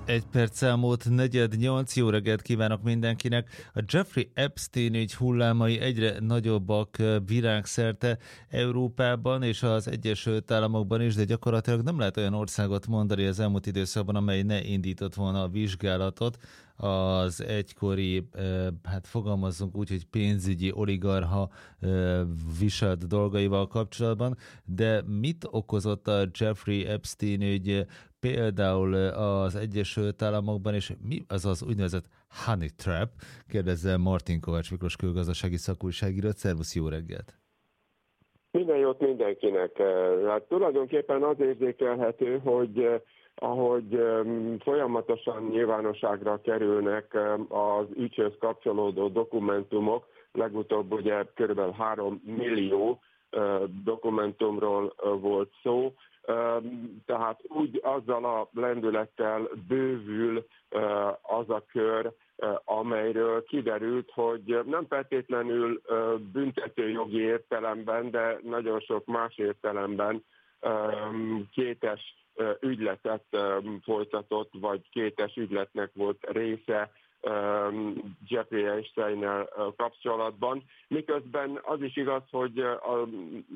Egy perc elmúlt 7:45, jó reggelt kívánok mindenkinek. A Jeffrey Epstein ügy hullámai egyre nagyobbak világszerte, Európában és az Egyesült Államokban is, de gyakorlatilag nem lehet olyan országot mondani az elmúlt időszakban, amely ne indított volna a vizsgálatot az egykori, hát fogalmazzunk úgy, hogy pénzügyi oligarcha viselt dolgaival kapcsolatban, de mit okozott a Jeffrey Epstein ügy például az Egyesült Államokban, és mi az az úgynevezett honey trap? Kérdezze Martin Kovács Miklós külgazdasági szakújságírót. Szervusz, jó reggelt! Minden jót mindenkinek. Hát tulajdonképpen az érzékelhető, hogy ahogy folyamatosan nyilvánosságra kerülnek az ügyhöz kapcsolódó dokumentumok, legutóbb ugye kb. 3 millió dokumentumról volt szó, tehát úgy azzal a lendülettel bővül az a kör, amelyről kiderült, hogy nem feltétlenül büntetőjogi értelemben, de nagyon sok más értelemben kétes ügyletet folytatott, vagy kétes ügyletnek volt része Jeffrey Epsteinnel kapcsolatban. Miközben az is igaz, hogy a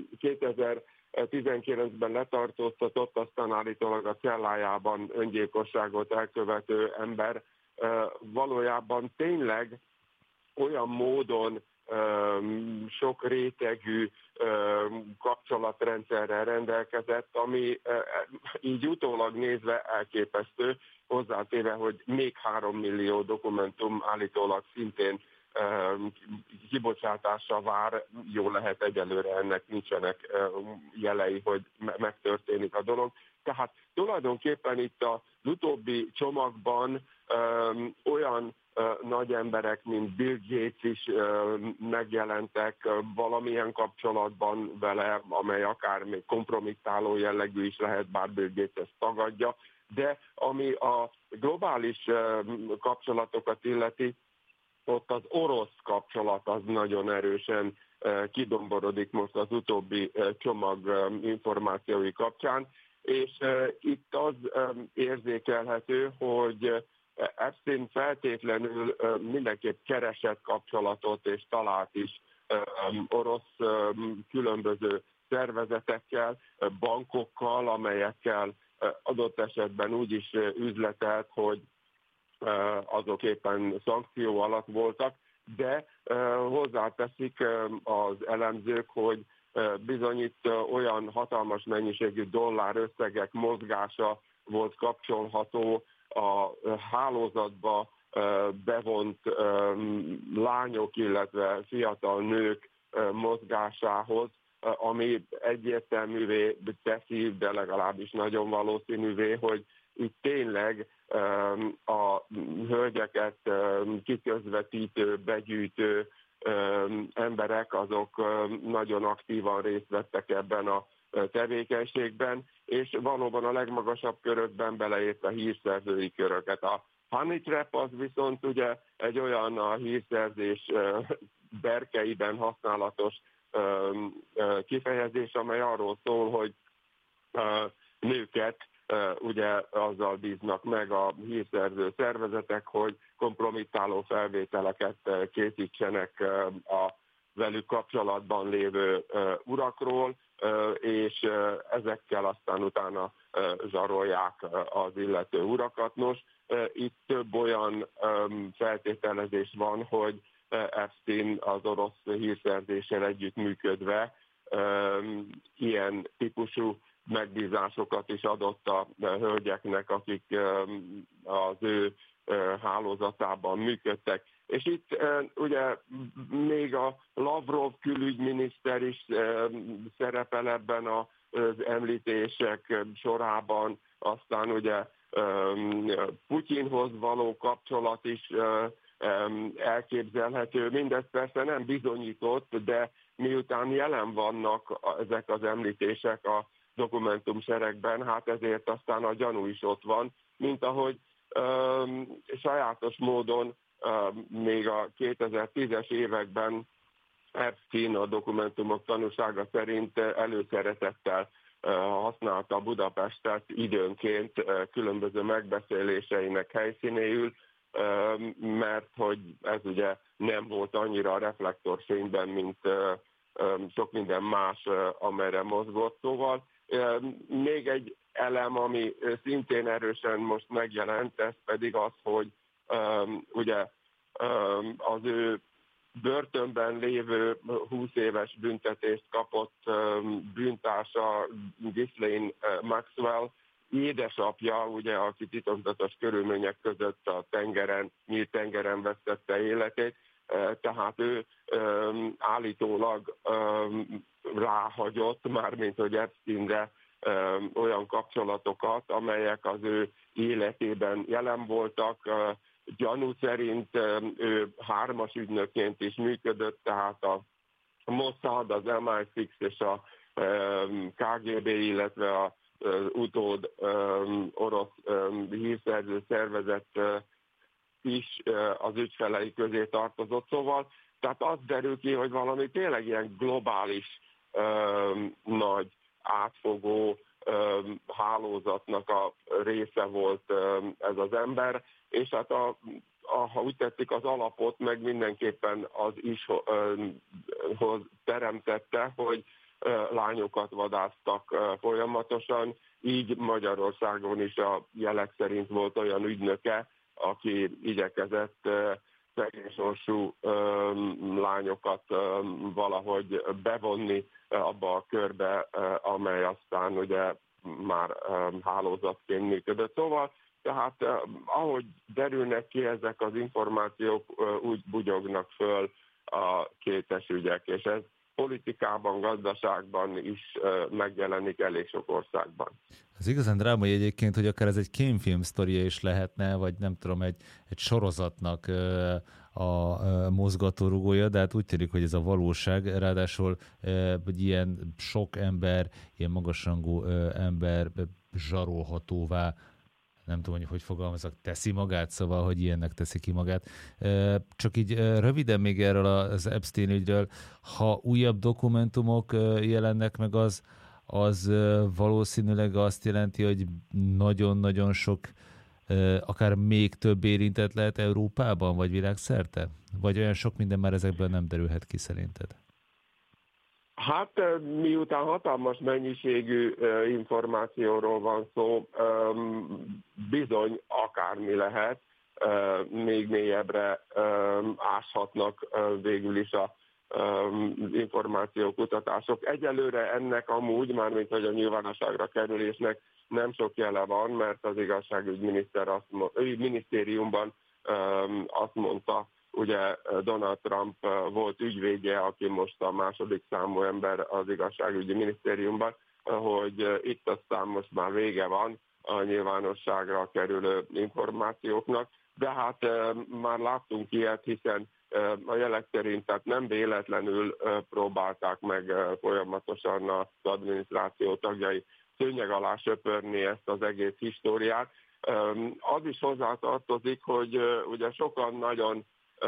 2019-ben letartóztatott, aztán állítólag a cellájában öngyilkosságot elkövető ember valójában tényleg olyan módon sok rétegű kapcsolatrendszerrel rendelkezett, ami így utólag nézve elképesztő, hozzátéve, hogy még 3 millió dokumentum állítólag szintén kibocsátásra vár, jó lehet egyelőre ennek nincsenek jelei, hogy megtörténik a dolog. Tehát tulajdonképpen itt az utóbbi csomagban olyan nagy emberek, mint Bill Gates is megjelentek valamilyen kapcsolatban vele, amely akár még kompromittáló jellegű is lehet, bár Bill Gates ezt tagadja, de ami a globális kapcsolatokat illeti, ott az orosz kapcsolat az nagyon erősen kidomborodik most az utóbbi csomag információi kapcsán, és itt az érzékelhető, hogy Epstein feltétlenül mindenképp keresett kapcsolatot és talált is orosz különböző szervezetekkel, bankokkal, amelyekkel adott esetben úgy is üzletelt, hogy azok éppen szankció alatt voltak, de hozzáteszik az elemzők, hogy bizony itt olyan hatalmas mennyiségű dollár összegek mozgása volt kapcsolható a hálózatba bevont lányok, illetve fiatal nők mozgásához, ami egyértelművé teszi, de legalábbis nagyon valószínűvé, hogy itt tényleg a hölgyeket kiközvetítő, begyűjtő emberek, azok nagyon aktívan részt vettek ebben a tevékenységben, és valóban a legmagasabb körökben beleért a hírszerzői köröket. A honey trap az viszont ugye egy olyan a hírszerzés berkeiben használatos kifejezés, amely arról szól, hogy nőket ugye azzal bíznak meg a hírszerző szervezetek, hogy kompromittáló felvételeket készítsenek a velük kapcsolatban lévő urakról, és ezekkel aztán utána zsarolják az illető urakat. Nos, itt több olyan feltételezés van, hogy Epstein az orosz hírszerzéssel együttműködve ilyen típusú megbízásokat is adott a hölgyeknek, akik az ő hálózatában működtek. És itt ugye még a Lavrov külügyminiszter is szerepel ebben az említések sorában, aztán ugye Putyinhoz való kapcsolat is elképzelhető. Mindez persze nem bizonyított, de miután jelen vannak ezek az említések a dokumentumseregben, hát ezért aztán a gyanú is ott van, mint ahogy sajátos módon még a 2010-es években Epstein a dokumentumok tanúsága szerint előszeretettel használta Budapestet időnként különböző megbeszéléseinek helyszínéül, mert hogy ez ugye nem volt annyira a reflektorfényben, mint sok minden más, amerre mozgott. Szóval még egy elem, ami szintén erősen most megjelent, ez pedig az, hogy ugye az ő börtönben lévő 20 éves büntetést kapott bűntársa Ghislaine Maxwell édesapja, ugye, aki titokzatos körülmények között a nyílt tengeren vesztette életét, tehát ő állítólag ráhagyott, mármint hogy Epsteinre olyan kapcsolatokat, amelyek az ő életében jelen voltak. Gyanú szerint ő 3-as ügynökként is működött, tehát a Mossad, az MI6 és a KGB, illetve az utód orosz hírszerző szervezet is az ügyfelei közé tartozott. Szóval, tehát az derül ki, hogy valami tényleg ilyen globális, nagy, átfogó hálózatnak a része volt ez az ember, és hát ha úgy tetszik, az alapot meg mindenképpen az is teremtette, hogy lányokat vadásztak folyamatosan, így Magyarországon is a jelek szerint volt olyan ügynöke, aki igyekezett szegénysorsú lányokat valahogy bevonni abba a körbe, amely aztán ugye már hálózatként működött. Szóval, tehát ahogy derülnek ki ezek az információk, úgy bugyognak föl a kétes ügyek, és ez politikában, gazdaságban is megjelenik elég sok országban. Az igazán drámai egyébként, hogy akár ez egy kémfilm sztoria is lehetne, vagy nem tudom, egy sorozatnak a mozgatórugója, de hát úgy tűnik, hogy ez a valóság, ráadásul hogy ilyen sok ember, ilyen magasrangú ember zsarolhatóvá, nem tudom, hogy fogalmazok, teszi magát, szóval, hogy ilyennek teszi ki magát. Csak így röviden még erről az Epstein ügyről, ha újabb dokumentumok jelennek meg, az valószínűleg azt jelenti, hogy nagyon-nagyon sok, akár még több érintett lehet Európában, vagy világszerte? Vagy olyan sok minden már ezekből nem derülhet ki szerinted? Hát miután hatalmas mennyiségű információról van szó, bizony akármi lehet, még mélyebbre áshatnak végül is az információkutatások. Egyelőre ennek amúgy, mármint hogy a nyilvánosságra kerülésnek nem sok jele van, mert az minisztériumban azt mondta, ugye Donald Trump volt ügyvédje, aki most a második számú ember az igazságügyi minisztériumban, hogy itt aztán most már vége van a nyilvánosságra kerülő információknak, de hát már láttunk ilyet, hiszen a jelek szerint tehát nem véletlenül próbálták meg folyamatosan az adminisztráció tagjai szőnyeg alá söpörni ezt az egész históriát. Az is hozzátartozik, hogy ugye sokan nagyon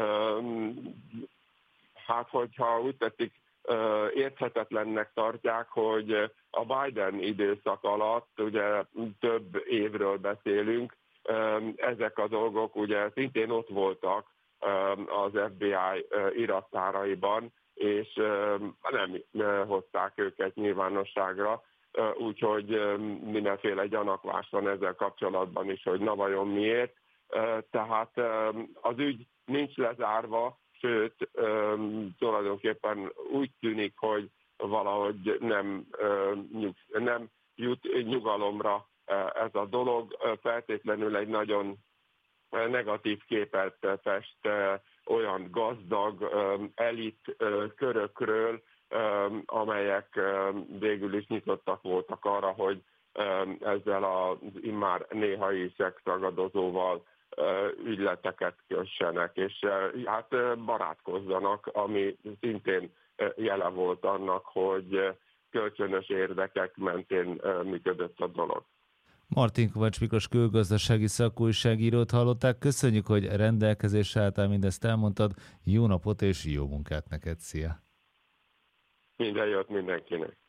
hát hogyha úgy tetszik, érthetetlennek tartják, hogy a Biden időszak alatt, ugye több évről beszélünk, ezek a dolgok ugye szintén ott voltak az FBI irattáraiban, és nem hozták őket nyilvánosságra, úgyhogy mindenféle gyanakvás van ezzel kapcsolatban is, hogy na vajon miért. Tehát az ügy nincs lezárva, sőt, tulajdonképpen úgy tűnik, hogy valahogy nem jut nyugalomra ez a dolog. Feltétlenül egy nagyon negatív képet fest olyan gazdag elit körökről, amelyek végül is nyitottak voltak arra, hogy ezzel az immár néhai szexragadozóval ügyleteket kössenek, és hát barátkozzanak, ami szintén jele volt annak, hogy kölcsönös érdekek mentén működött a dolog. Martin Kovács Miklós külgazdasági szakújságírót hallották. Köszönjük, hogy rendelkezésre álltál, mindezt elmondtad. Jó napot és jó munkát neked, szia! Minden jót mindenkinek!